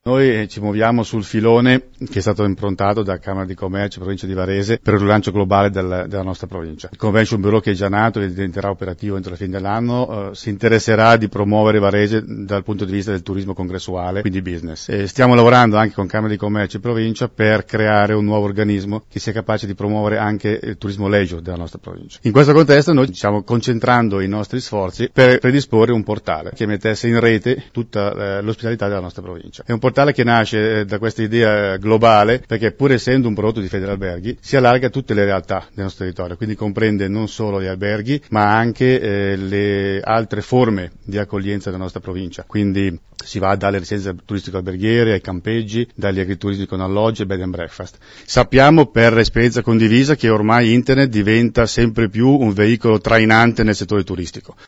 Noi ci muoviamo sul filone che è stato improntato da Camera di Commercio e Provincia di Varese per il rilancio globale della nostra provincia. Il Convention Bureau, che è già nato e diventerà operativo entro la fine dell'anno, si interesserà di promuovere Varese dal punto di vista del turismo congressuale, quindi business. E stiamo lavorando anche con Camera di Commercio e Provincia per creare un nuovo organismo che sia capace di promuovere anche il turismo leisure della nostra provincia. In questo contesto noi ci stiamo concentrando i nostri sforzi per predisporre un portale che mettesse in rete tutta l'ospitalità della nostra provincia. È un portale che nasce da questa idea globale, perché pur essendo un prodotto di Federalberghi si allarga a tutte le realtà del nostro territorio, quindi comprende non solo gli alberghi ma anche le altre forme di accoglienza della nostra provincia, quindi si va dalle residenze turistico alberghiere ai campeggi, dagli agriturismi con alloggi e bed and breakfast. Sappiamo per esperienza condivisa che ormai internet diventa sempre più un veicolo trainante nel settore turistico.